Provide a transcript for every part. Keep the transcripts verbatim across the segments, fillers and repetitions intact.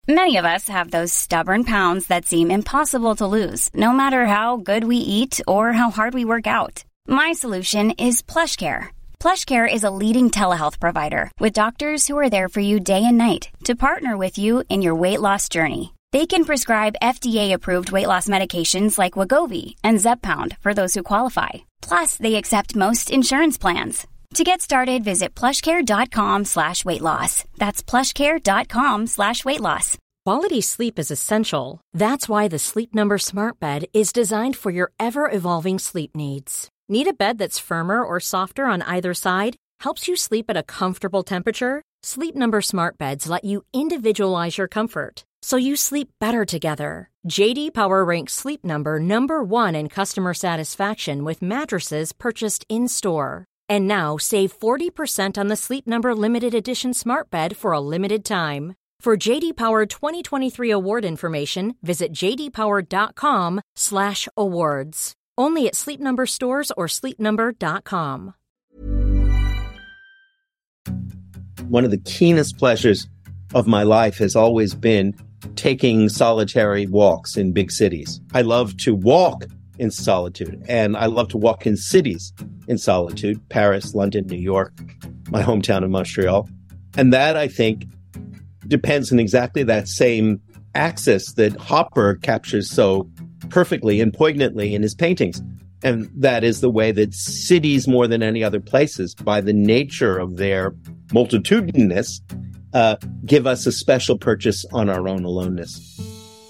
Many of us have those stubborn pounds that seem impossible to lose, no matter how good we eat or how hard we work out. My solution is PlushCare. PlushCare is a leading telehealth provider with doctors who are there for you day and night to partner with you in your weight loss journey. They can prescribe F D A-approved weight loss medications like Wegovy and Zepbound for those who qualify. Plus, they accept most insurance plans. To get started, visit plushcare.com slash weight loss. That's plushcare.com slash weight loss. Quality sleep is essential. That's why the Sleep Number Smart Bed is designed for your ever-evolving sleep needs. Need a bed that's firmer or softer on either side? Helps you sleep at a comfortable temperature? Sleep Number Smart Beds let you individualize your comfort, so you sleep better together. J D Power ranks Sleep Number number one in customer satisfaction with mattresses purchased in-store. And now, save forty percent on the Sleep Number Limited Edition Smart Bed for a limited time. For J D Power twenty twenty-three award information, visit jdpower.com slash awards. Only at Sleep Number stores or sleep number dot com. One of the keenest pleasures of my life has always been taking solitary walks in big cities. I love to walk in solitude, and I love to walk in cities in solitude, Paris, London, New York, my hometown of Montreal. And that, I think, depends on exactly that same axis that Hopper captures so perfectly and poignantly in his paintings. And that is the way that cities, more than any other places, by the nature of their multitudinous, uh, give us a special purchase on our own aloneness.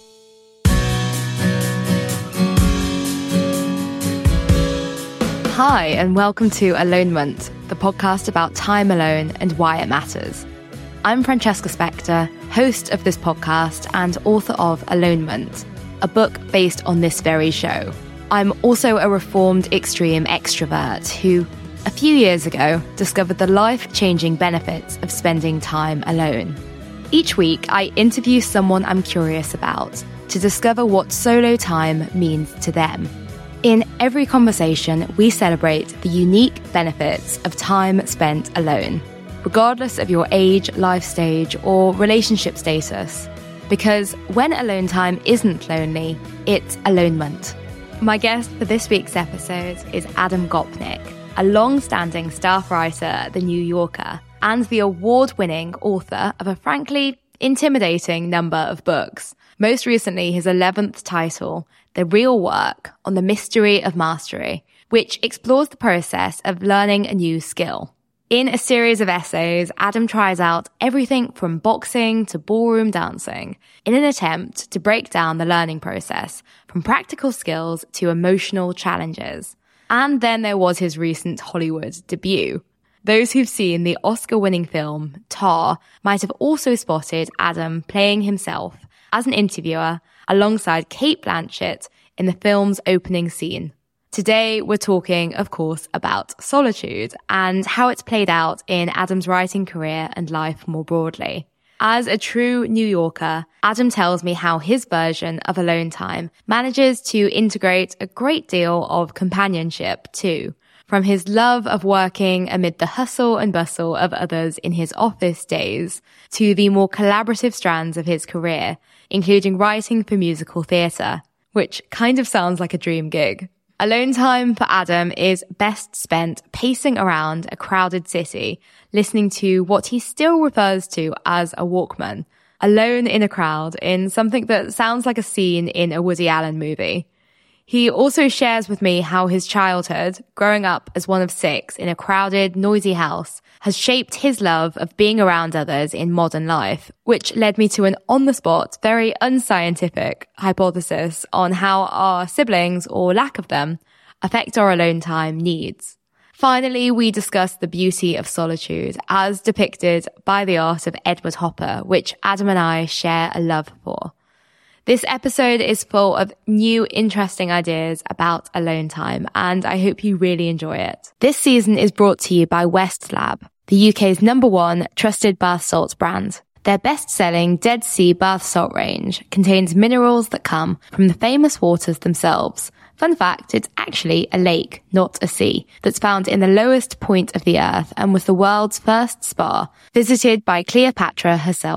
Hi, and welcome to Alonement, the podcast about time alone and why it matters. I'm Francesca Spector, host of this podcast and author of Alonement, a book based on this very show. I'm also a reformed extreme extrovert who, a few years ago, discovered the life-changing benefits of spending time alone. Each week, I interview someone I'm curious about to discover what solo time means to them. In every conversation, we celebrate the unique benefits of time spent alone, regardless of your age, life stage, or relationship status. Because when alone time isn't lonely, it's alonement. My guest for this week's episode is Adam Gopnik, a long-standing staff writer at The New Yorker and the award-winning author of a frankly intimidating number of books. Most recently, his eleventh title, The Real Work on the Mystery of Mastery, which explores the process of learning a new skill. In a series of essays, Adam tries out everything from boxing to ballroom dancing in an attempt to break down the learning process, from practical skills to emotional challenges. And then there was his recent Hollywood debut. Those who've seen the Oscar-winning film, Tar, might have also spotted Adam playing himself as an interviewer alongside Cate Blanchett in the film's opening scene. Today, we're talking, of course, about solitude and how it's played out in Adam's writing career and life more broadly. As a true New Yorker, Adam tells me how his version of alone time manages to integrate a great deal of companionship too. From his love of working amid the hustle and bustle of others in his office days to the more collaborative strands of his career, including writing for musical theatre, which kind of sounds like a dream gig. Alone time for Adam is best spent pacing around a crowded city, listening to what he still refers to as a Walkman, alone in a crowd in something that sounds like a scene in a Woody Allen movie. He also shares with me how his childhood, growing up as one of six in a crowded, noisy house, has shaped his love of being around others in modern life, which led me to an on-the-spot, very unscientific hypothesis on how our siblings, or lack of them, affect our alone time needs. Finally, we discuss the beauty of solitude as depicted by the art of Edward Hopper, which Adam and I share a love for. This episode is full of new, interesting ideas about alone time, and I hope you really enjoy it. This season is brought to you by West Lab, the U K's number one trusted bath salts brand. Their best-selling Dead Sea bath salt range contains minerals that come from the famous waters themselves. Fun fact, it's actually a lake, not a sea, that's found in the lowest point of the earth and was the world's first spa, visited by Cleopatra herself.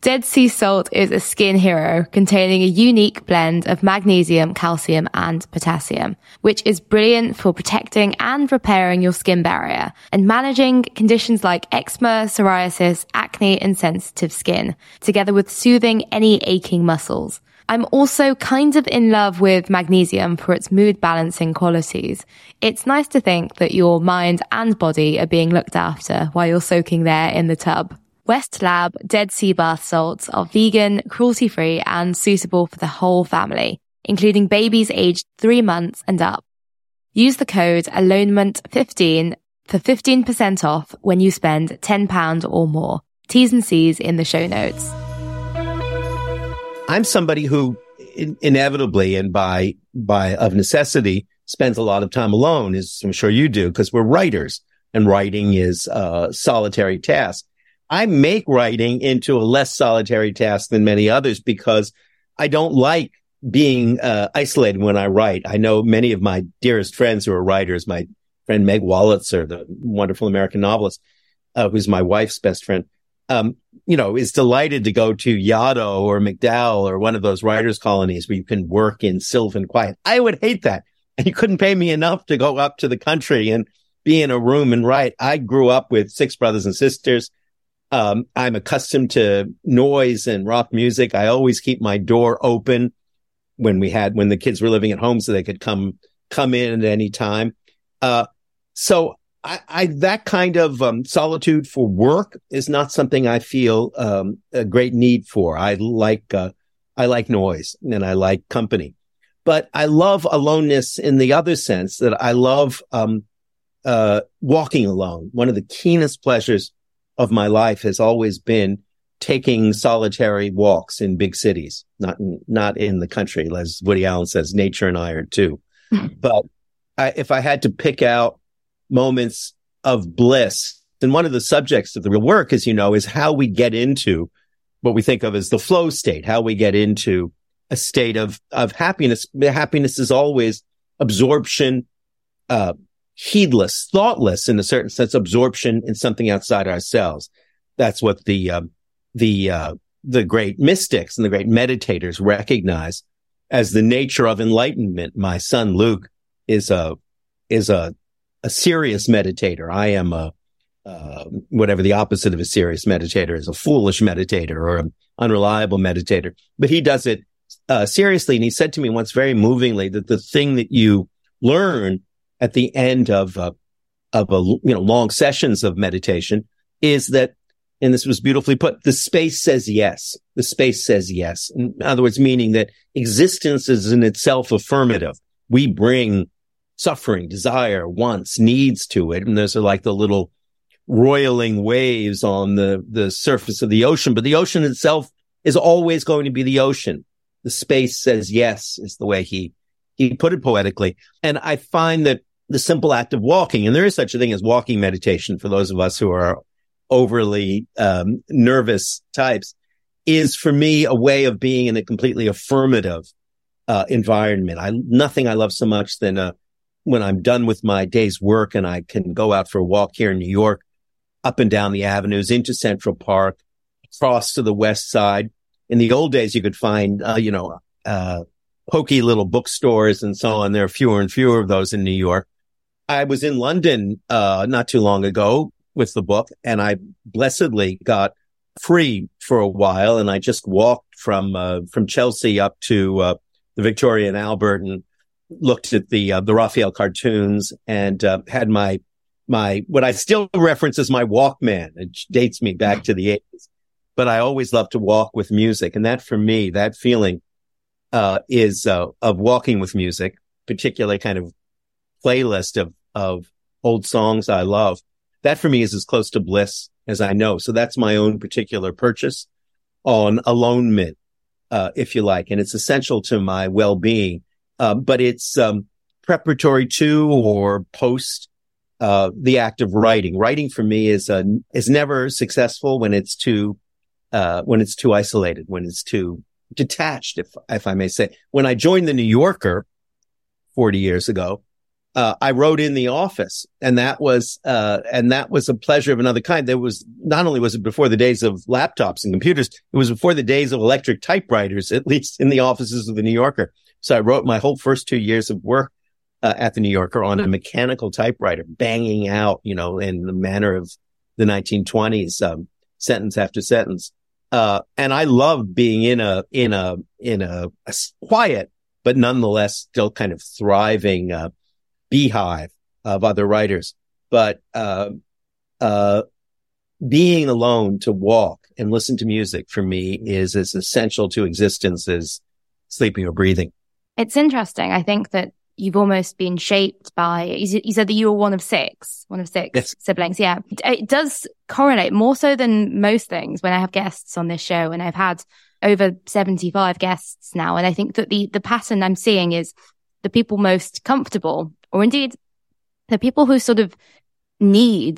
Dead sea salt is a skin hero containing a unique blend of magnesium, calcium, and potassium, which is brilliant for protecting and repairing your skin barrier and managing conditions like eczema, psoriasis, acne, and sensitive skin, together with soothing any aching muscles. I'm also kind of in love with magnesium for its mood balancing qualities. It's nice to think that your mind and body are being looked after while you're soaking there in the tub. West Lab Dead Sea Bath Salts are vegan, cruelty-free, and suitable for the whole family, including babies aged three months and up. Use the code alonement fifteen for fifteen percent off when you spend ten pounds or more. T's and C's in the show notes. I'm somebody who in- inevitably and by by of necessity spends a lot of time alone, as I'm sure you do, because we're writers, and writing is a solitary task. I make writing into a less solitary task than many others because I don't like being uh, isolated when I write. I know many of my dearest friends who are writers. My friend Meg Wolitzer, the wonderful American novelist, uh, who's my wife's best friend, um, you know, is delighted to go to Yaddo or MacDowell or one of those writers' colonies where you can work in sylvan quiet. I would hate that. And you couldn't pay me enough to go up to the country and be in a room and write. I grew up with six brothers and sisters. Um, I'm accustomed to noise and rock music. I always keep my door open when we had, when the kids were living at home so they could come, come in at any time. Uh, so I, I, that kind of, um, solitude for work is not something I feel, um, a great need for. I like, uh, I like noise and I like company, but I love aloneness in the other sense that I love, um, uh, walking alone. One of the keenest pleasures of my life has always been taking solitary walks in big cities, not in, not in the country. As Woody Allen says, nature and I are too. But I, if I had to pick out moments of bliss, then one of the subjects of the real work, as you know, is how we get into what we think of as the flow state, how we get into a state of, of happiness. Happiness is always absorption, uh, heedless, thoughtless in a certain sense, absorption in something outside ourselves. That's what the, uh, the, uh, the great mystics and the great meditators recognize as the nature of enlightenment. My son Luke is a, is a, a serious meditator. I am a, uh, whatever the opposite of a serious meditator is, a foolish meditator or an unreliable meditator, but he does it, uh, seriously. And he said to me once very movingly that the thing that you learn at the end of, uh, of a, you know, long sessions of meditation is that, and this was beautifully put, the space says yes. The space says yes. In other words, meaning that existence is in itself affirmative. We bring suffering, desire, wants, needs to it. And those are like the little roiling waves on the, the surface of the ocean. But the ocean itself is always going to be the ocean. The space says yes is the way he, he put it poetically. And I find that the simple act of walking, and there is such a thing as walking meditation for those of us who are overly um, nervous types, is for me a way of being in a completely affirmative uh, environment. I nothing I love so much than uh, when I'm done with my day's work and I can go out for a walk here in New York, up and down the avenues into Central Park, across to the West Side. In the old days, you could find, uh, you know, uh, pokey little bookstores and so on. There are fewer and fewer of those in New York. I was in London uh not too long ago with the book, and I blessedly got free for a while, and I just walked from uh from Chelsea up to uh the Victoria and Albert and looked at the uh, the Raphael cartoons and uh, had my my what I still reference as my Walkman. It dates me back to the eighties, but I always love to walk with music, and that for me, that feeling uh is uh, of walking with music, particularly kind of playlist of, of old songs I love. That for me is as close to bliss as I know. So that's my own particular purchase on alonement, uh, if you like. And it's essential to my well-being. Uh, but it's, um, preparatory to or post, uh, the act of writing. Writing for me is, uh, is never successful when it's too, uh, when it's too isolated, when it's too detached, if, if I may say. When I joined the New Yorker forty years ago, uh, I wrote in the office, and that was, uh, and that was a pleasure of another kind. There was, not only was it before the days of laptops and computers, it was before the days of electric typewriters, at least in the offices of the New Yorker. So I wrote my whole first two years of work uh, at the New Yorker on a mechanical typewriter, banging out, you know, in the manner of the nineteen twenties, um, sentence after sentence. Uh, and I loved being in a, in a, in a, a quiet, but nonetheless still kind of thriving, uh, beehive of other writers. But, uh, uh, being alone to walk and listen to music for me is as essential to existence as sleeping or breathing. It's interesting. I think that you've almost been shaped by, you said that you were one of six, one of six yes. siblings. Yeah. It does correlate more so than most things when I have guests on this show, and I've had over seventy-five guests now. And I think that the, the pattern I'm seeing is the people most comfortable, or indeed the people who sort of need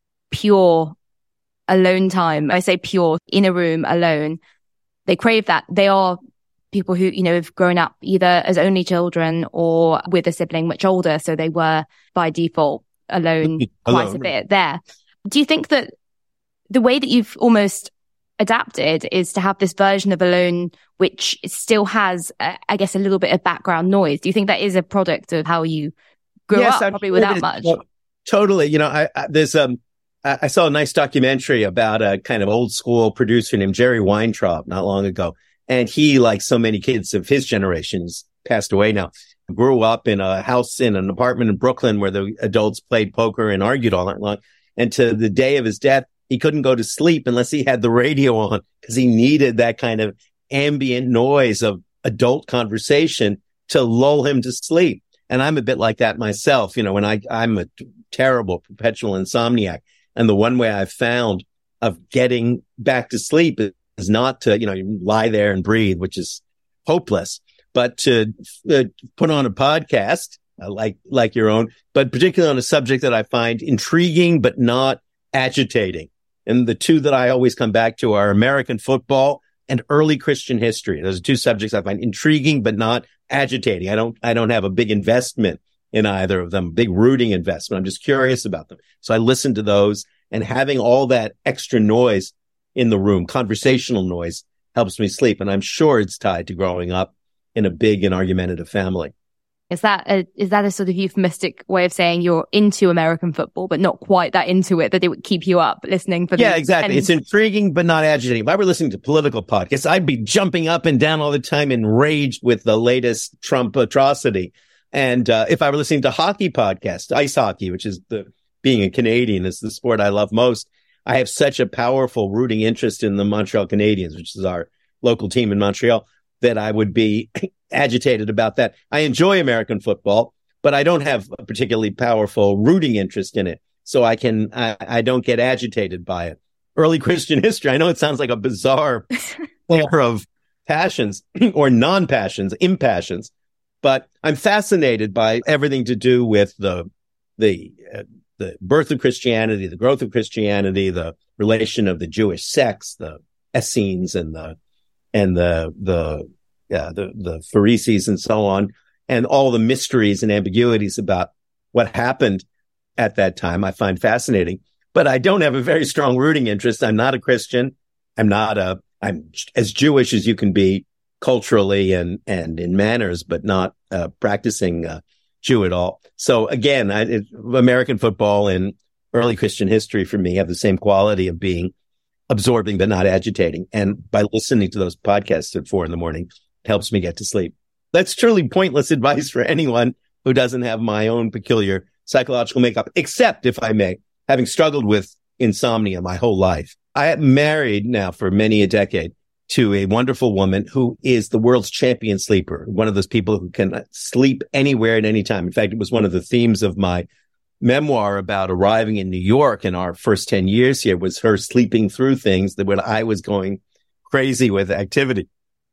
pure alone time. I say pure, in a room alone. They crave that. They are people who, you know, have grown up either as only children or with a sibling much older. So they were by default alone quite alone. a bit there. Do you think that the way that you've almost adapted is to have this version of alone, which still has, uh, I guess, a little bit of background noise? Do you think that is a product of how you grew yes, up, I'm probably sure without much? Well, totally. You know, I, I, there's, um, I, I saw a nice documentary about a kind of old school producer named Jerry Weintraub not long ago. And he, like so many kids of his generation, he's passed away now, grew up in a house in an apartment in Brooklyn where the adults played poker and argued all night long. And to the day of his death, he couldn't go to sleep unless he had the radio on, because he needed that kind of ambient noise of adult conversation to lull him to sleep. And I'm a bit like that myself. You know, when I, I'm a terrible perpetual insomniac. And the one way I've found of getting back to sleep is not to, you know, you lie there and breathe, which is hopeless, but to uh, put on a podcast uh, like, like your own, but particularly on a subject that I find intriguing, but not agitating. And the two that I always come back to are American football and early Christian history. Those are two subjects I find intriguing, but not agitating. I don't, I don't have a big investment in either of them, big rooting investment. I'm just curious about them. So I listen to those, and having all that extra noise in the room, conversational noise, helps me sleep. And I'm sure it's tied to growing up in a big and argumentative family. Is that a, is that a sort of euphemistic way of saying you're into American football, but not quite that into it, that it would keep you up listening for the Yeah, exactly. It's intriguing, but not agitating. If I were listening to political podcasts, I'd be jumping up and down all the time, enraged with the latest Trump atrocity. And uh, if I were listening to hockey podcasts, ice hockey, which is the, being a Canadian, is the sport I love most, I have such a powerful rooting interest in the Montreal Canadiens, which is our local team in Montreal, that I would be agitated about that. I enjoy American football, but I don't have a particularly powerful rooting interest in it. So I can, I, I don't get agitated by it. Early Christian history. I know it sounds like a bizarre pair of passions or non-passions, impassions, but I'm fascinated by everything to do with the, the, uh, the birth of Christianity, the growth of Christianity, the relation of the Jewish sects, the Essenes and the, and the, the, yeah, the, the Pharisees and so on, and all the mysteries and ambiguities about what happened at that time. I find fascinating, but I don't have a very strong rooting interest. I'm not a Christian. I'm not a, I'm as Jewish as you can be culturally and, and in manners, but not uh, practicing uh, Jew at all. So again, I, it, American football and early Christian history for me have the same quality of being absorbing, but not agitating. And by listening to those podcasts at four in the morning, it helps me get to sleep. That's truly pointless advice for anyone who doesn't have my own peculiar psychological makeup, except, if I may, having struggled with insomnia my whole life. I am married now for many a decade to a wonderful woman who is the world's champion sleeper, one of those people who can sleep anywhere at any time. In fact, it was one of the themes of my memoir about arriving in New York in our first ten years here, was her sleeping through things that when I was going crazy with activity.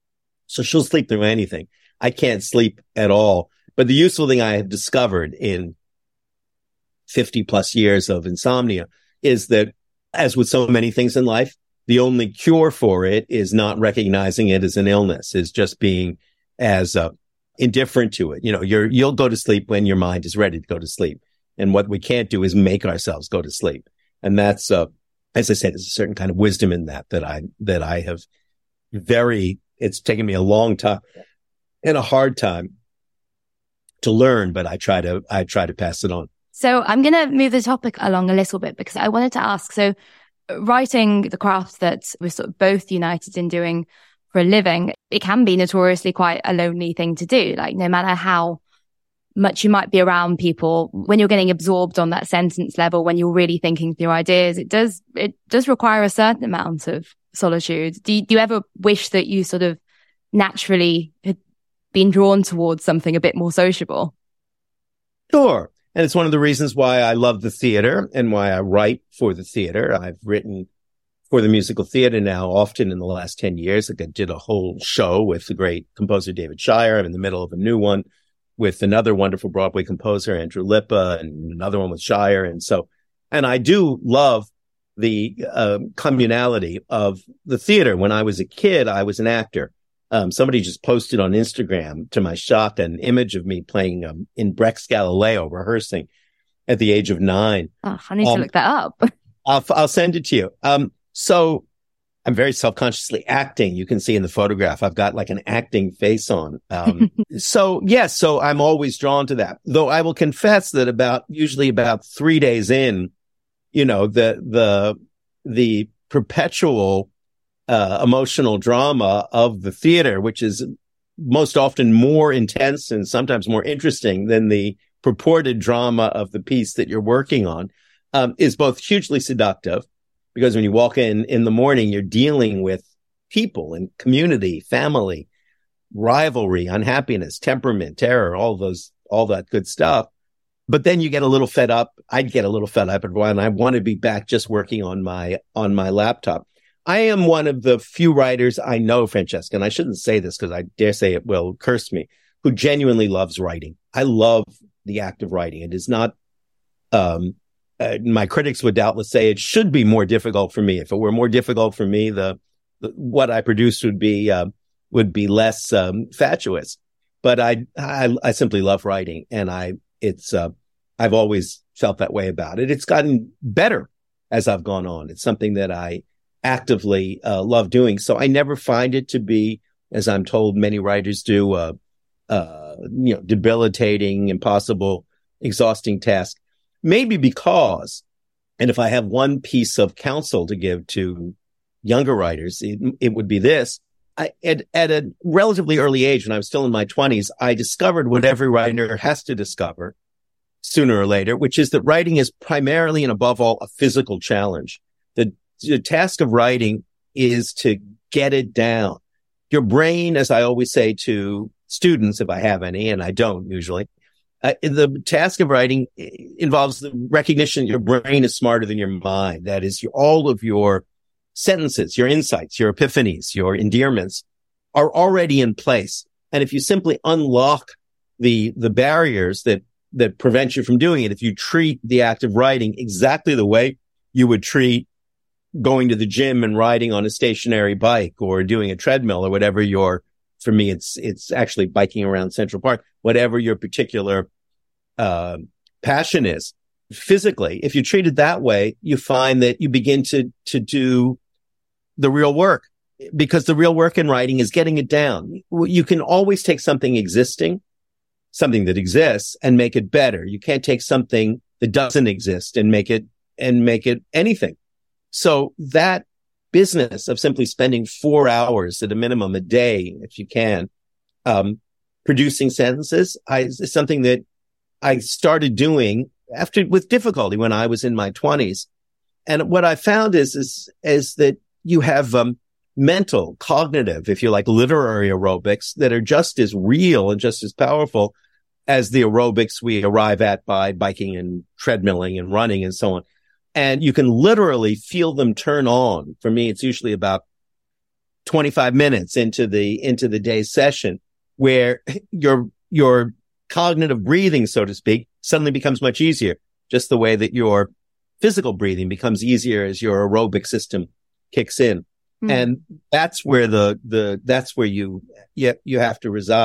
So she'll sleep through anything. I can't sleep at all. But the useful thing I have discovered in fifty plus years of insomnia is that, as with so many things in life, the only cure for it is not recognizing it as an illness, is just being as uh, indifferent to it. You know, you're, you'll go to sleep when your mind is ready to go to sleep. And what we can't do is make ourselves go to sleep. And that's, uh, as I said, there's a certain kind of wisdom in that, that I, that I have very, it's taken me a long time and a hard time to learn, but I try to, I try to pass it on. So I'm going to move the topic along a little bit because I wanted to ask, so writing the craft that we're sort of both united in doing for a living, it can be notoriously quite a lonely thing to do. Like no matter how much you might be around people, when you're getting absorbed on that sentence level, when you're really thinking through ideas, it does, it does require a certain amount of solitude. Do you, do you ever wish that you sort of naturally had been drawn towards something a bit more sociable? Sure. And it's one of the reasons why I love the theater and why I write for the theater. I've written for the musical theater now often in the last ten years. Like I did a whole show with the great composer David Shire. I'm in the middle of a new one with another wonderful Broadway composer, Andrew Lippa, and another one with Shire. And so, and I do love the uh, communality of the theater. When I was a kid, I was an actor. Um, somebody just posted on Instagram, to my shock, an image of me playing um, in Brecht's Galileo, rehearsing at the age of nine. Oh, I need um, to look that up. I'll, I'll send it to you. Um, so I'm very self-consciously acting. You can see in the photograph, I've got like an acting face on. Um, so yes, so I'm always drawn to that. Though I will confess that about, usually about three days in, you know, the, the, the perpetual Uh, emotional drama of the theater, which is most often more intense and sometimes more interesting than the purported drama of the piece that you're working on, um, is both hugely seductive, because when you walk in in the morning, you're dealing with people and community, family, rivalry, unhappiness, temperament, terror, all those, all that good stuff. But then you get a little fed up. I'd get a little fed up at one, and I want to be back just working on my, on my laptop. I am one of the few writers I know, Francesca, and I shouldn't say this because I dare say it will curse me, who genuinely loves writing. I love the act of writing. It is not, um, uh, my critics would doubtless say it should be more difficult for me. If it were more difficult for me, the, the what I produce would be, uh, would be less, um, fatuous. But I, I, I simply love writing, and I, it's, uh, I've always felt that way about it. It's gotten better as I've gone on. It's something that I actively uh, love doing. So I never find it to be, as I'm told many writers do, uh, uh, you know, debilitating, impossible, exhausting task. Maybe because, and if I have one piece of counsel to give to younger writers, it, it would be this. I, at, at a relatively early age, when I was still in my twenties, I discovered what every writer has to discover sooner or later, which is that writing is primarily and above all a physical challenge. The The task of writing is to get it down. Your brain, as I always say to students, if I have any, and I don't usually, uh, the task of writing involves the recognition that your brain is smarter than your mind. That is, your, all of your sentences, your insights, your epiphanies, your endearments are already in place. And if you simply unlock the, the barriers that, that prevent you from doing it, if you treat the act of writing exactly the way you would treat going to the gym and riding on a stationary bike or doing a treadmill or whatever your, for me, it's, it's actually biking around Central Park, whatever your particular, uh, passion is physically. If you treat it that way, you find that you begin to, to do the real work, because the real work in writing is getting it down. You can always take something existing, something that exists, and make it better. You can't take something that doesn't exist and make it, and make it anything. So that business of simply spending four hours at a minimum a day, if you can, um, producing sentences, I, is something that I started doing after with difficulty when I was in my twenties. And what I found is, is, is that you have, um, mental, cognitive, if you like, literary aerobics that are just as real and just as powerful as the aerobics we arrive at by biking and treadmilling and running and so on. And you can literally feel them turn on. For me, it's usually about twenty-five minutes into the, into the day's session where your, your cognitive breathing, so to speak, suddenly becomes much easier. Just the way that your physical breathing becomes easier as your aerobic system kicks in. Mm. And that's where the, the, that's where you, you, you have to reside.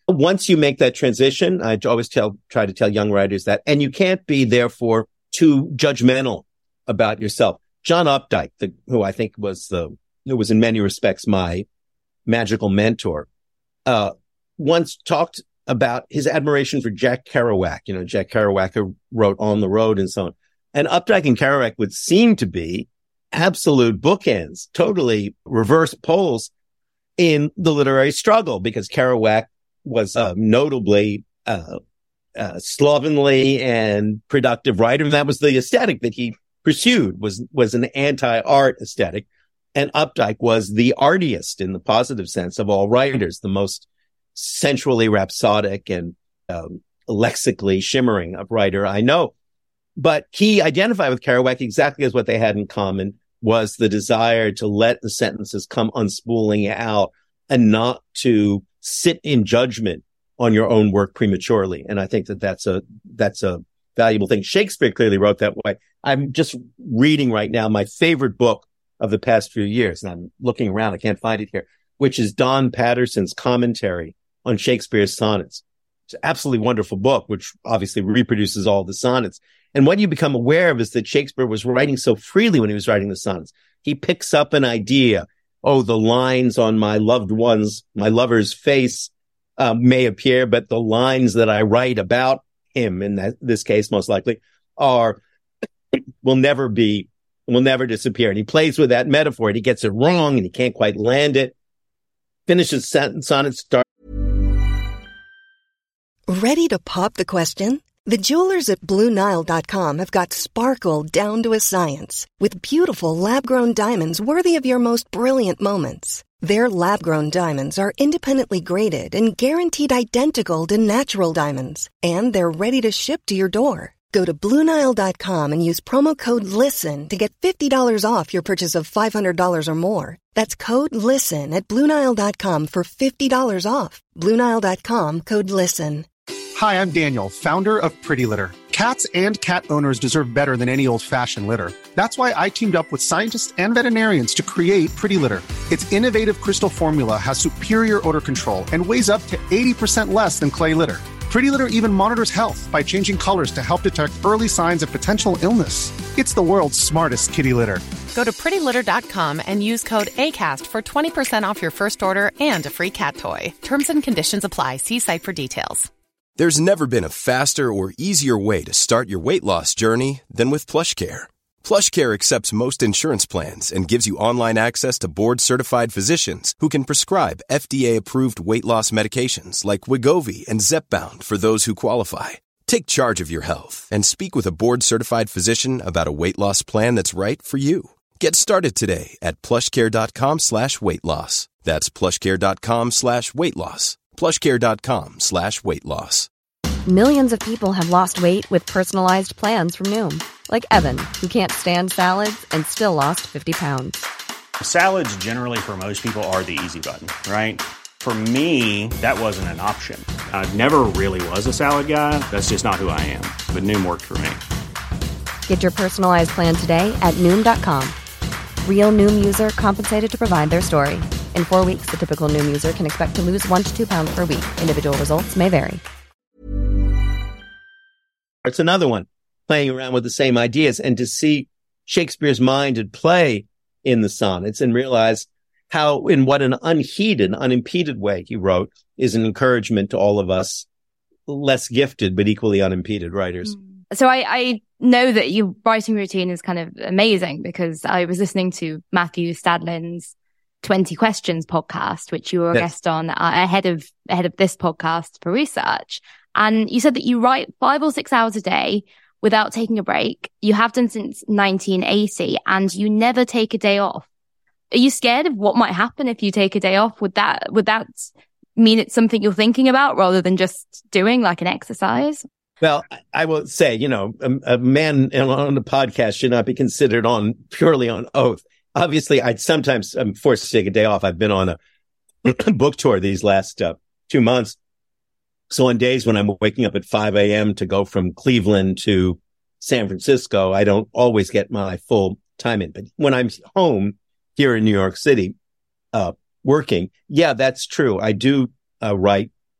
once you make that transition, I always tell, try to tell young writers that, and you can't be therefore too judgmental about yourself. John Updike, the, who I think was the, who was in many respects my magical mentor, uh, once talked about his admiration for Jack Kerouac. You know, Jack Kerouac who wrote On the Road and so on. And Updike and Kerouac would seem to be absolute bookends, totally reverse poles in the literary struggle, because Kerouac was uh, notably uh, uh, slovenly and productive writer. And that was the aesthetic that he pursued, was was an anti-art aesthetic. And Updike was the artiest in the positive sense of all writers, the most sensually rhapsodic and um, lexically shimmering of writer I know. But he identified with Kerouac exactly as what they had in common, was the desire to let the sentences come unspooling out and not to sit in judgment on your own work prematurely. And I think that that's a, that's a valuable thing. Shakespeare clearly wrote that way. I'm just reading right now my favorite book of the past few years, and I'm looking around, I can't find it here, which is Don Patterson's commentary on Shakespeare's sonnets. It's an absolutely wonderful book, which obviously reproduces all the sonnets. And what you become aware of is that Shakespeare was writing so freely when he was writing the sonnets. He picks up an idea. Oh, the lines on my loved one's, my lover's face uh, may appear, but the lines that I write about him, in that, this case, most likely, are, will never be, will never disappear. And he plays with that metaphor, and he gets it wrong, and he can't quite land it. Finishes sentence on it, starts. Ready to pop the question? The jewelers at Blue Nile dot com have got sparkle down to a science with beautiful lab-grown diamonds worthy of your most brilliant moments. Their lab-grown diamonds are independently graded and guaranteed identical to natural diamonds, and they're ready to ship to your door. Go to Blue Nile dot com and use promo code LISTEN to get fifty dollars off your purchase of five hundred dollars or more. That's code LISTEN at Blue Nile dot com for fifty dollars off. Blue Nile dot com, code LISTEN. Hi, I'm Daniel, founder of Pretty Litter. Cats and cat owners deserve better than any old-fashioned litter. That's why I teamed up with scientists and veterinarians to create Pretty Litter. Its innovative crystal formula has superior odor control and weighs up to eighty percent less than clay litter. Pretty Litter even monitors health by changing colors to help detect early signs of potential illness. It's the world's smartest kitty litter. Go to pretty litter dot com and use code ACAST for twenty percent off your first order and a free cat toy. Terms and conditions apply. See site for details. There's never been a faster or easier way to start your weight loss journey than with PlushCare. PlushCare accepts most insurance plans and gives you online access to board-certified physicians who can prescribe F D A-approved weight loss medications like Wegovy and Zepbound for those who qualify. Take charge of your health and speak with a board-certified physician about a weight loss plan that's right for you. Get started today at plushcare.com slash weight loss. That's plushcare.com slash weight loss. plushcare.com slash weight loss. Millions of people have lost weight with personalized plans from Noom. Like Evan, who can't stand salads and still lost fifty pounds. Salads generally for most people are the easy button, right? For me, that wasn't an option. I never really was a salad guy. That's just not who I am. But Noom worked for me. Get your personalized plan today at Noom dot com. Real Noom user compensated to provide their story. In four weeks, the typical Noom user can expect to lose one to two pounds per week. Individual results may vary. It's another one, playing around with the same ideas, and to see Shakespeare's mind at play in the sonnets and realize how, in what an unheeded, unimpeded way he wrote, is an encouragement to all of us less gifted but equally unimpeded writers. So I, I know that your writing routine is kind of amazing, because I was listening to Matthew Stadlin's twenty Questions podcast, which you were a yes. guest on uh, ahead of ahead of this podcast for research. And you said that you write five or six hours a day without taking a break. You have done since nineteen eighty, and you never take a day off. Are you scared of what might happen if you take a day off? Would that, would that mean it's something you're thinking about rather than just doing like an exercise? Well, I will say, you know, a, a man on a podcast should not be considered on purely on oath. Obviously, I'd sometimes, I'm forced to take a day off. I've been on a book tour these last uh, two months. So on days when I'm waking up at five a.m. to go from Cleveland to San Francisco, I don't always get my full time in. But when I'm home here in New York City, uh, working, yeah, that's true. I do uh, write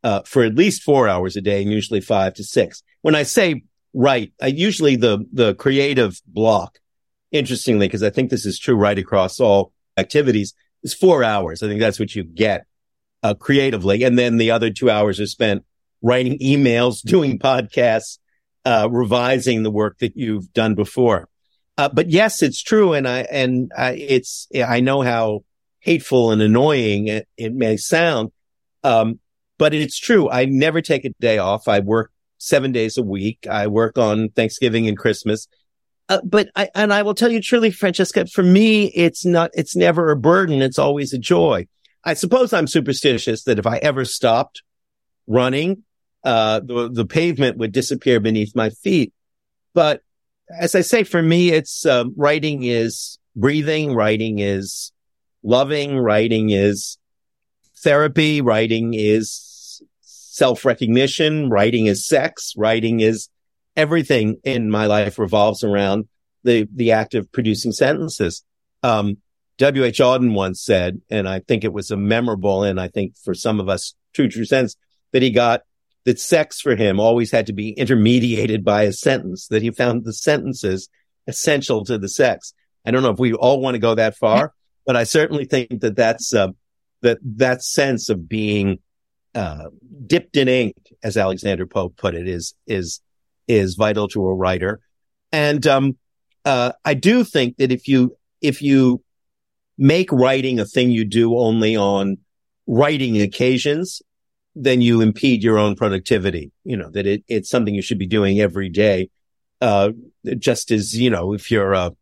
uh, for at least four hours a day, and usually five to six. When I say write, I usually the, the creative block, interestingly, because I think this is true right across all activities, is four hours. I think that's what you get uh, creatively. And then the other two hours are spent writing emails, doing podcasts, uh, revising the work that you've done before. Uh, but yes, it's true. And I, and I, it's, I know how hateful and annoying it, it may sound. Um, but it's true. I never take a day off. I work seven days a week. I work on Thanksgiving and Christmas. Uh, but I, and I will tell you truly, Francesca, for me, it's not, it's never a burden. It's always a joy. I suppose I'm superstitious that if I ever stopped running, uh, the, the pavement would disappear beneath my feet. But as I say, for me, it's, uh, writing is breathing. Writing is loving. Writing is therapy. Writing is self-recognition. Writing is sex. Writing is everything in my life revolves around the, the act of producing sentences. Um, W H Auden once said, and I think it was a memorable, and I think for some of us, true, true sense, that he got that sex for him always had to be intermediated by a sentence, that he found the sentences essential to the sex. I don't know if we all want to go that far, but I certainly think that that's, uh, that, that sense of being, uh, dipped in ink, as Alexander Pope put it, is, is, is vital to a writer. And, um, uh, I do think that if you, if you make writing a thing you do only on writing occasions, then you impede your own productivity. You know, that it, it's something you should be doing every day. Uh, just as, you know, if you're a,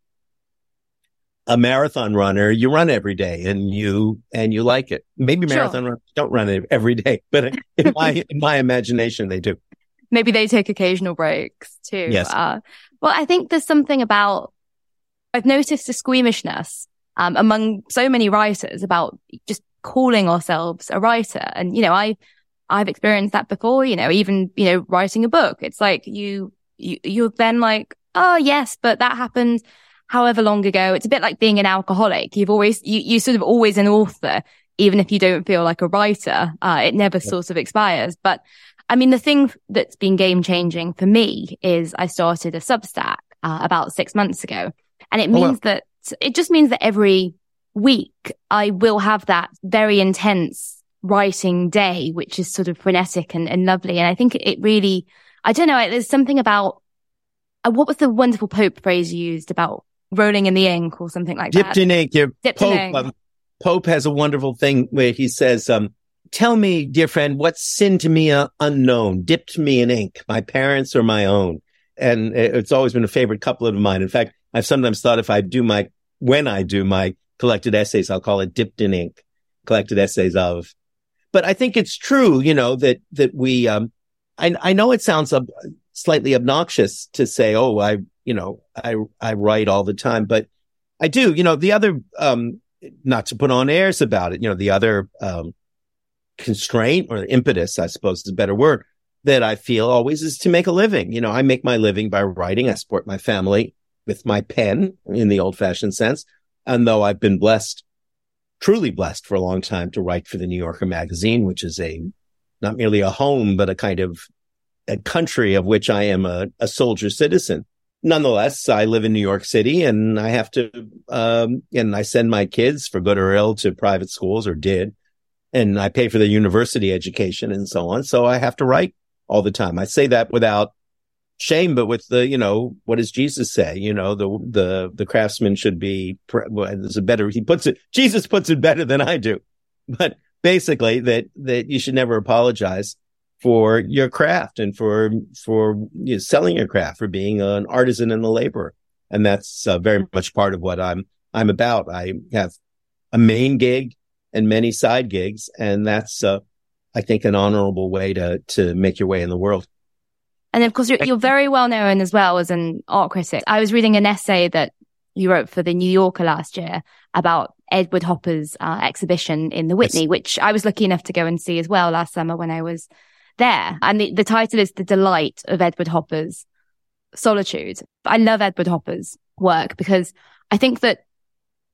a marathon runner, you run every day and you, and you like it. Maybe marathon sure. runners don't run it every day, but in my, in my imagination, they do. Maybe they take occasional breaks too. Yes. Uh, well, I think there's something about, I've noticed a squeamishness, um, among so many writers about just calling ourselves a writer. And, you know, I, I've experienced that before, you know, even, you know, writing a book. It's like you, you, you're then like, oh yes, but that happened however long ago. It's a bit like being an alcoholic. You've always, you, you sort of always an author, even if you don't feel like a writer. Uh, it never sort of expires. But I mean, the thing that's been game changing for me is I started a Substack, uh, about six months ago. And it means oh, wow. that it just means that every week I will have that very intense writing day, which is sort of frenetic and, and lovely. And I think it really, I don't know, there's something about, uh, what was the wonderful Pope phrase you used about rolling in the ink or something like Dipped that? In ink. Dipped Pope, in ink. Um, Pope has a wonderful thing where he says, um, tell me, dear friend, what's sin to me uh, unknown? Dipped me in ink, my parents or my own. And it's always been a favorite couplet of mine. In fact, I've sometimes thought if I do my, when I do my collected essays, I'll call it Dipped in Ink, collected essays of. But I think it's true, you know, that, that we, um, I, I know it sounds ob- slightly obnoxious to say, oh, I, you know, I, I write all the time, but I do, you know, the other, um, not to put on airs about it, you know, the other, um, constraint or impetus, I suppose is a better word, that I feel always is to make a living. You know, I make my living by writing. I support my family with my pen in the old fashioned sense. And though I've been blessed, truly blessed for a long time to write for the New Yorker magazine, which is a, not merely a home, but a kind of a country of which I am a, a soldier citizen. Nonetheless, I live in New York City and I have to, um, and I send my kids for good or ill to private schools, or did, and I pay for their university education and so on. So I have to write all the time. I say that without shame, but with the, you know, what does Jesus say? You know, the, the, the craftsman should be, well, there's a better, he puts it, Jesus puts it better than I do, but basically that, that you should never apologize for your craft and for, for you know, selling your craft, for being an artisan and a laborer. And that's uh, very much part of what I'm, I'm about. I have a main gig and many side gigs, and that's, uh, I think, an honorable way to, to make your way in the world. And of course, you're, you're very well known as well as an art critic. I was reading an essay that you wrote for the New Yorker last year about Edward Hopper's uh, exhibition in the Whitney, yes. which I was lucky enough to go and see as well last summer when I was there. And the, the title is The Delight of Edward Hopper's Solitude. I love Edward Hopper's work because I think that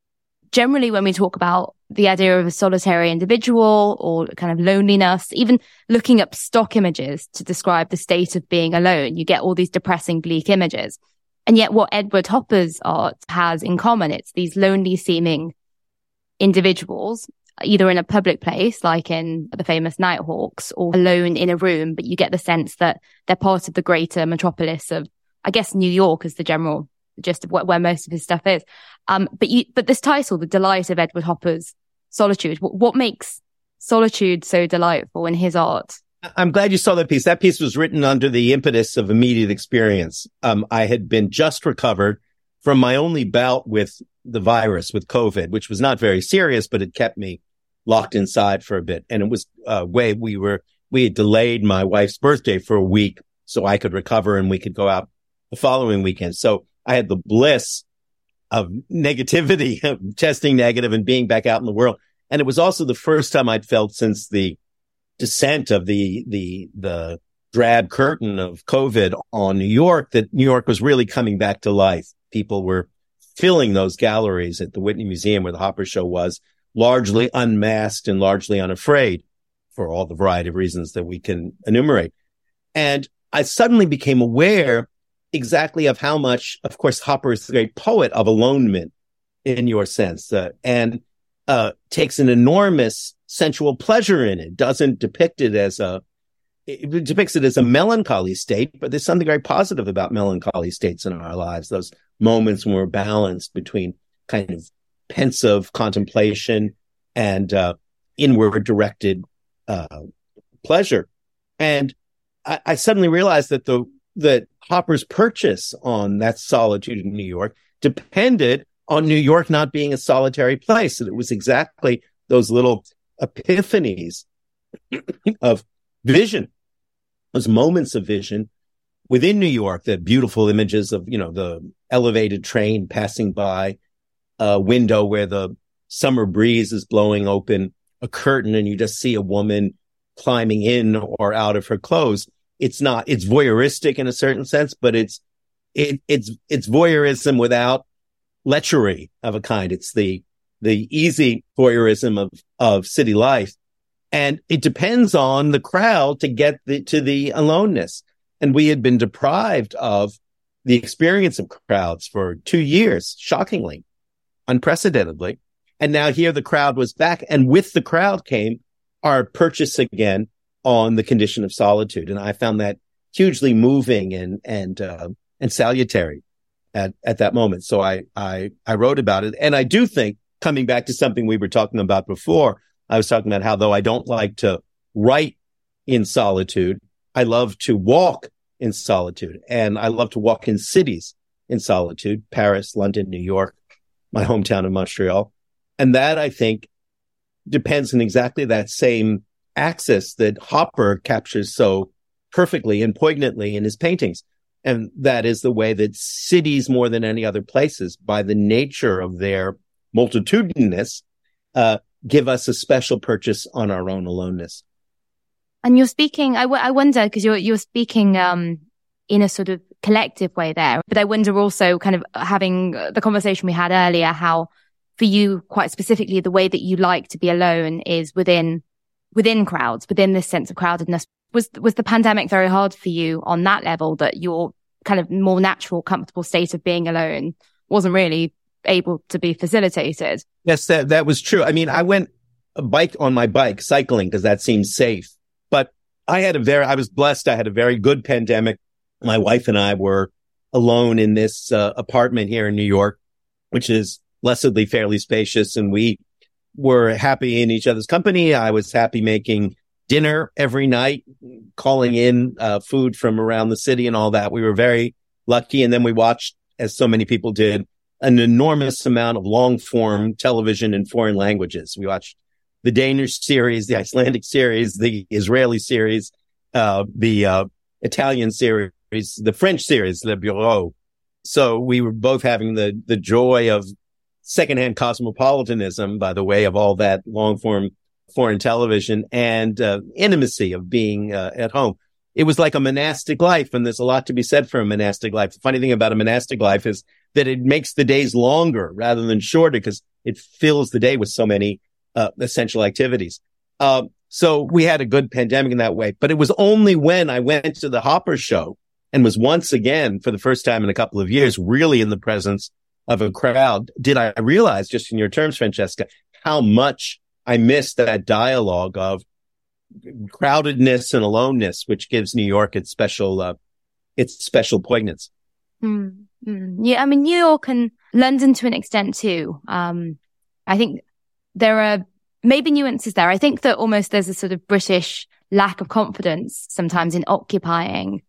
generally when we talk about the idea of a solitary individual or kind of loneliness, even looking up stock images to describe the state of being alone, you get all these depressing, bleak images. And yet what Edward Hopper's art has in common, it's these lonely seeming individuals, either in a public place, like in the famous Nighthawks, or alone in a room, but you get the sense that they're part of the greater metropolis of, I guess, New York as the general gist of what, where most of his stuff is. Um, but you, but this title, The Delight of Edward Hopper's Solitude, what, what makes solitude so delightful in his art? I'm glad you saw that piece. That piece was written under the impetus of immediate experience. Um, I had been just recovered from my only bout with the virus, with COVID, which was not very serious, but it kept me locked inside for a bit. And it was a uh, way we were, we had delayed my wife's birthday for a week so I could recover and we could go out the following weekend. So I had the bliss of negativity, of testing negative and being back out in the world. And it was also the first time I'd felt since the descent of the, the, the drab curtain of COVID on New York that New York was really coming back to life. People were filling those galleries at the Whitney Museum where the Hopper show was, largely unmasked and largely unafraid for all the variety of reasons that we can enumerate. And I suddenly became aware exactly of how much, of course, Hopper is the great poet of alonement in your sense, uh, and uh, takes an enormous sensual pleasure in it, doesn't depict it as a, it depicts it as a melancholy state, but there's something very positive about melancholy states in our lives, those moments when we're balanced between kind of pensive contemplation and uh, inward directed uh, pleasure. And I, I suddenly realized that the that Hopper's purchase on that solitude in New York depended on New York not being a solitary place. And it was exactly those little epiphanies of vision, those moments of vision within New York, the beautiful images of, you know, the elevated train passing by a window where the summer breeze is blowing open a curtain and you just see a woman climbing in or out of her clothes. It's not, it's voyeuristic in a certain sense, but it's, it, it's, it's voyeurism without lechery of a kind. It's the, the easy voyeurism of, of city life. And it depends on the crowd to get the, to the aloneness. And we had been deprived of the experience of crowds for two years, shockingly, unprecedentedly. And now here the crowd was back. And with the crowd came our purchase again on the condition of solitude. And I found that hugely moving and, and, uh, and salutary at, at that moment. So I, I, I wrote about it. And I do think, coming back to something we were talking about before, I was talking about how, though I don't like to write in solitude, I love to walk in solitude. And I love to walk in cities in solitude, Paris, London, New York, my hometown of Montreal. And that, I think, depends on exactly that same axis that Hopper captures so perfectly and poignantly in his paintings. And that is the way that cities, more than any other places, by the nature of their multitudinous, uh, give us a special purchase on our own aloneness. And you're speaking, I, w- I wonder, because you're, you're speaking um, in a sort of collective way there, but I wonder also, kind of having the conversation we had earlier, how for you, quite specifically, the way that you like to be alone is within within crowds, within this sense of crowdedness. Was was the pandemic very hard for you on that level, that your kind of more natural, comfortable state of being alone wasn't really able to be facilitated? Yes, that, that was true. I mean, I went a bike on my bike, cycling, because that seems safe. But I had a very, I was blessed. I had a very good pandemic. My wife and I were alone in this uh, apartment here in New York, which is blessedly fairly spacious. And we were happy in each other's company. I was happy making dinner every night, calling in uh, food from around the city and all that. We were very lucky. And then we watched, as so many people did, an enormous amount of long form television in foreign languages. We watched the Danish series, the Icelandic series, the Israeli series, uh, the uh, Italian series, the French series, Le Bureau. So we were both having the, the joy of secondhand cosmopolitanism by the way of all that long form foreign television and uh, intimacy of being uh, at home. it was like a monastic life. And there's a lot to be said for a monastic life. The funny thing about a monastic life is that it makes the days longer rather than shorter because it fills the day with so many uh, essential activities. Uh, so we had a good pandemic in that way. But it was only when I went to the Hopper show and was once again, for the first time in a couple of years, really in the presence of a crowd, did I realize, just in your terms, Francesca, how much I missed that dialogue of crowdedness and aloneness, which gives New York its special, uh, its special poignance. Mm, mm. Yeah, I mean, New York and London to an extent too. Um, I think there are maybe nuances there. I think that almost there's a sort of British lack of confidence sometimes in occupying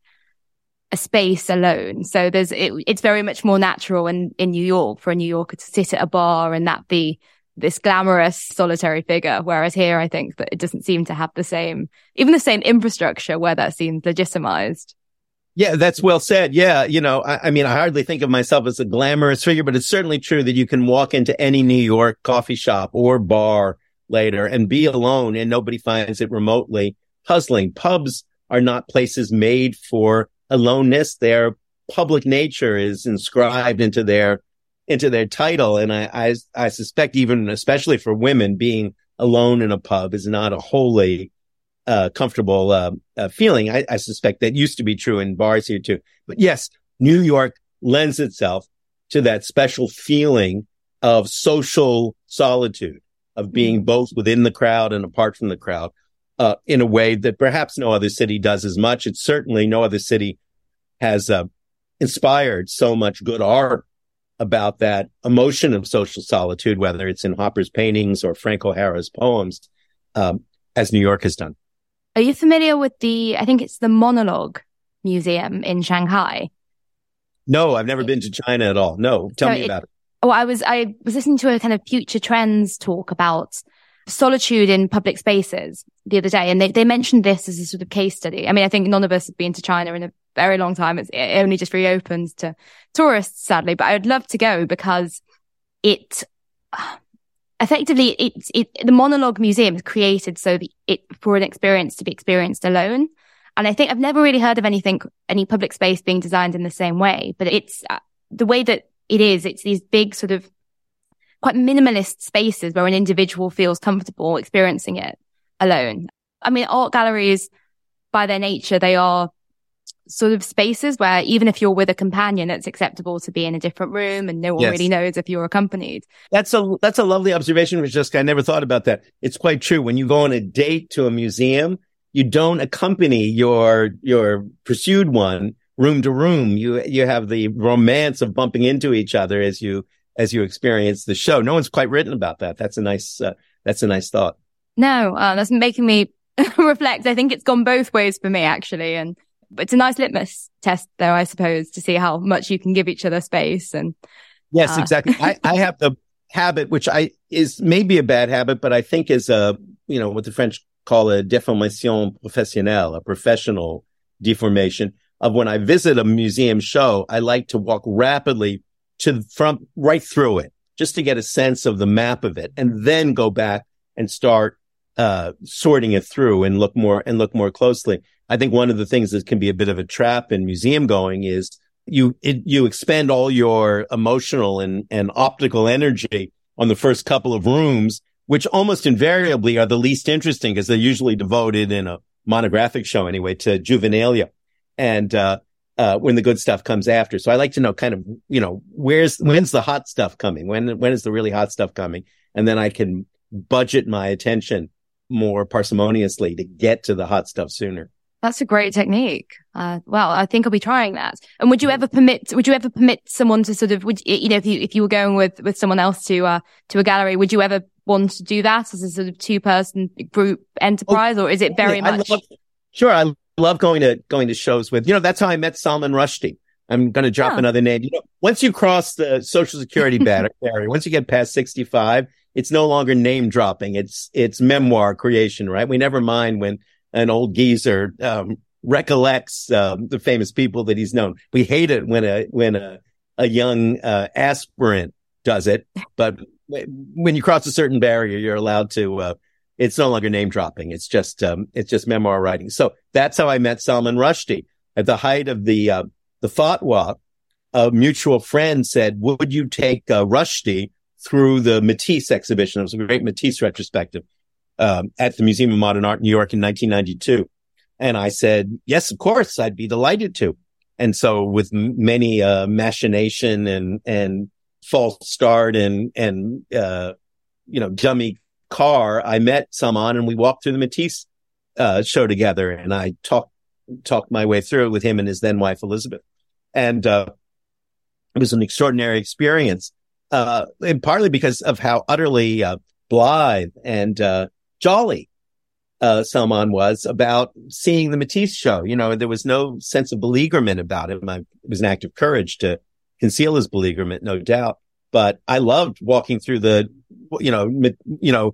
a space alone. So there's, it, it's very much more natural in, in New York for a New Yorker to sit at a bar and that be this glamorous solitary figure. Whereas here, I think that it doesn't seem to have the same, even the same infrastructure where that seems legitimized. Yeah, that's well said. Yeah. You know, I, I mean, I hardly think of myself as a glamorous figure, but it's certainly true that you can walk into any New York coffee shop or bar later and be alone and nobody finds it remotely puzzling. Pubs are not places made for aloneness. Their public nature is inscribed into their into their title. And I, I, I suspect even, especially for women, being alone in a pub is not a wholly uh, comfortable uh, uh, feeling. I, I suspect that used to be true in bars here too. But yes, New York lends itself to that special feeling of social solitude, of being both within the crowd and apart from the crowd, uh, in a way that perhaps no other city does as much. It's certainly no other city has uh, inspired so much good art about that emotion of social solitude, whether it's in Hopper's paintings or Frank O'Hara's poems, um, as New York has done. Are you familiar with the, I think it's the Monologue Museum in Shanghai? No, I've never been to China at all. No, tell so me it, about it. Oh, I was, I was listening to a kind of future trends talk about solitude in public spaces the other day. And they, they mentioned this as a sort of case study. I mean, I think none of us have been to China in a very long time. It's, it only just reopens to tourists, sadly, but I would love to go because it effectively, it, it, the Monologue Museum is created so that it, for an experience to be experienced alone. And I think I've never really heard of anything, any public space being designed in the same way, but it's uh, the way that it is. It's these big sort of quite minimalist spaces where an individual feels comfortable experiencing it alone. I mean, art galleries, by their nature, they are sort of spaces where even if you're with a companion, it's acceptable to be in a different room and no one yes. really knows if you're accompanied. That's a, that's a lovely observation, Francesca. I never thought about that. It's quite true. When you go on a date to a museum, you don't accompany your, your pursued one room to room. You, you have the romance of bumping into each other as you, as you experience the show. No one's quite written about that. That's a nice, uh, that's a nice thought. No, uh, that's making me reflect. I think it's gone both ways for me, actually. And it's a nice litmus test, though, I suppose, to see how much you can give each other space. And yes, uh, exactly. I, I have the habit, which I is maybe a bad habit, but I think is a, you know, what the French call a déformation professionnelle, a professional deformation of when I visit a museum show, I like to walk rapidly to from right through it just to get a sense of the map of it and then go back and start uh sorting it through and look more and look more closely. I think one of the things that can be a bit of a trap in museum going is you it, you expend all your emotional and and optical energy on the first couple of rooms, which almost invariably are the least interesting because they're usually devoted in a monographic show anyway to juvenilia. And uh Uh, when the good stuff comes after. So I like to know kind of, you know, where's, when's the hot stuff coming? When, when is the really hot stuff coming? And then I can budget my attention more parsimoniously to get to the hot stuff sooner. That's a great technique. Uh, well, I think I'll be trying that. And would you ever permit, would you ever permit someone to sort of, would, you know, if you, if you were going with, with someone else to, uh, to a gallery, would you ever want to do that as a sort of two person group enterprise, oh, or is it very yeah, much? I love, sure. I love going to, going to shows with, you know, that's how I met Salman Rushdie. I'm going to drop oh. another name. You know, once you cross the Social Security barrier, once you get past sixty-five, it's no longer name dropping. It's, it's memoir creation, right? We never mind when an old geezer, um, recollects, um, the famous people that he's known. We hate it when a, when a, a young, uh, aspirant does it. But when you cross a certain barrier, you're allowed to, uh, it's no longer name dropping. It's just, um, it's just memoir writing. So that's how I met Salman Rushdie. At the height of the, uh, the fatwa, a mutual friend said, would you take uh, Rushdie through the Matisse exhibition? It was a great Matisse retrospective, um, at the Museum of Modern Art in New York in nineteen ninety-two. And I said, yes, of course, I'd be delighted to. And so with m- many, uh, machination and, and false start and, and, uh, you know, dummy car, I met Salman and we walked through the Matisse, uh, show together. And I talked, talked my way through it with him and his then wife, Elizabeth. And, uh, it was an extraordinary experience, uh, and partly because of how utterly, uh, blithe and, uh, jolly, uh, Salman was about seeing the Matisse show. You know, there was no sense of beleaguerment about him. I, it was an act of courage to conceal his beleaguerment, no doubt. But I loved walking through the, you know, m- you know,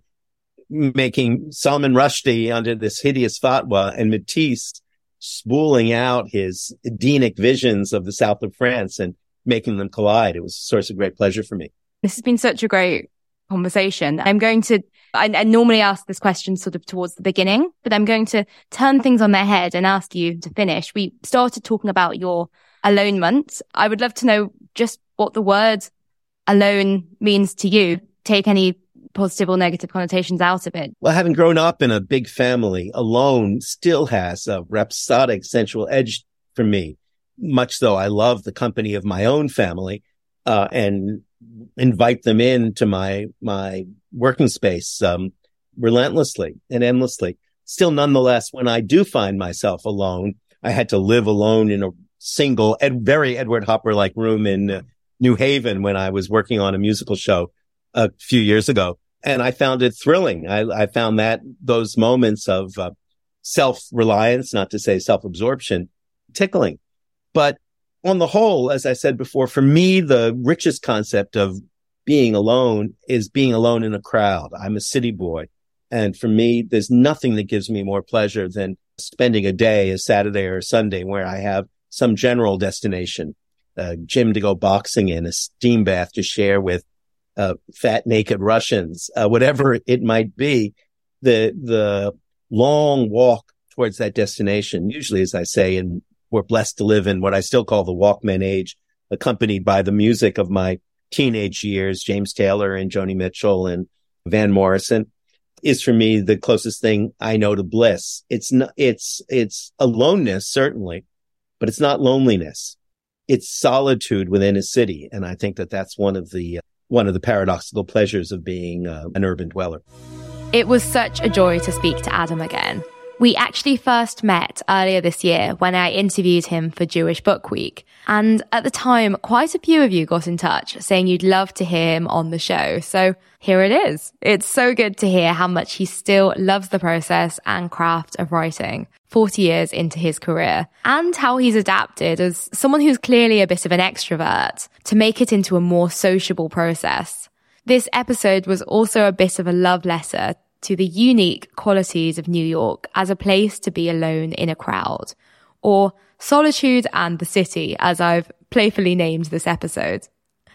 making Salman Rushdie under this hideous fatwa and Matisse spooling out his Edenic visions of the south of France and making them collide. It was a source of great pleasure for me. This has been such a great conversation. I'm going to, I, I normally ask this question sort of towards the beginning, but I'm going to turn things on their head and ask you to finish. We started talking about your alonement. I would love to know just what the word alone means to you. Take any positive or negative connotations out of it. Well, having grown up in a big family, alone still has a rhapsodic sensual edge for me. Much though I love the company of my own family, uh, and invite them into my, my working space, um, relentlessly and endlessly. Still, nonetheless, when I do find myself alone, I had to live alone in a single, ed- very Edward Hopper-like room in uh, New Haven when I was working on a musical show a few years ago. And I found it thrilling. I, I found that those moments of uh, self-reliance, not to say self-absorption, tickling. But on the whole, as I said before, for me, the richest concept of being alone is being alone in a crowd. I'm a city boy. And for me, there's nothing that gives me more pleasure than spending a day, a Saturday or a Sunday, where I have some general destination, a gym to go boxing in, a steam bath to share with uh, fat, naked Russians, uh, whatever it might be. The, the long walk towards that destination, usually, as I say, and we're blessed to live in what I still call the Walkman age, accompanied by the music of my teenage years, James Taylor and Joni Mitchell and Van Morrison, is for me the closest thing I know to bliss. It's not, it's, it's aloneness, certainly, but it's not loneliness. It's solitude within a city. And I think that that's one of the, uh, one of the paradoxical pleasures of being uh, an urban dweller. It was such a joy to speak to Adam again. We actually first met earlier this year when I interviewed him for Jewish Book Week. And at the time, quite a few of you got in touch saying you'd love to hear him on the show. So here it is. It's so good to hear how much he still loves the process and craft of writing forty years into his career, and how he's adapted as someone who's clearly a bit of an extrovert to make it into a more sociable process. This episode was also a bit of a love letter to the unique qualities of New York as a place to be alone in a crowd, or solitude and the city, as I've playfully named this episode.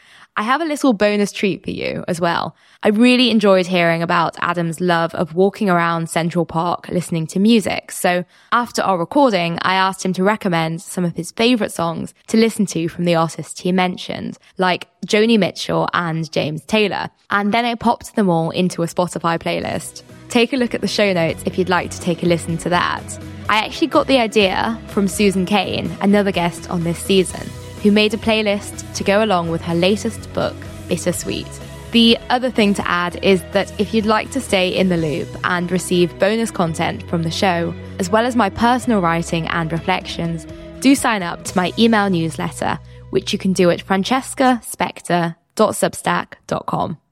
I have a little bonus treat for you as well. I really enjoyed hearing about Adam's love of walking around Central Park listening to music. So after our recording, I asked him to recommend some of his favorite songs to listen to from the artists he mentioned, like Joni Mitchell and James Taylor. And then I popped them all into a Spotify playlist. Take a look at the show notes if you'd like to take a listen to that. I actually got the idea from Susan Kane, another guest on this season, who made a playlist to go along with her latest book, Bittersweet. The other thing to add is that if you'd like to stay in the loop and receive bonus content from the show, as well as my personal writing and reflections, do sign up to my email newsletter, which you can do at francesca spector dot substack dot com.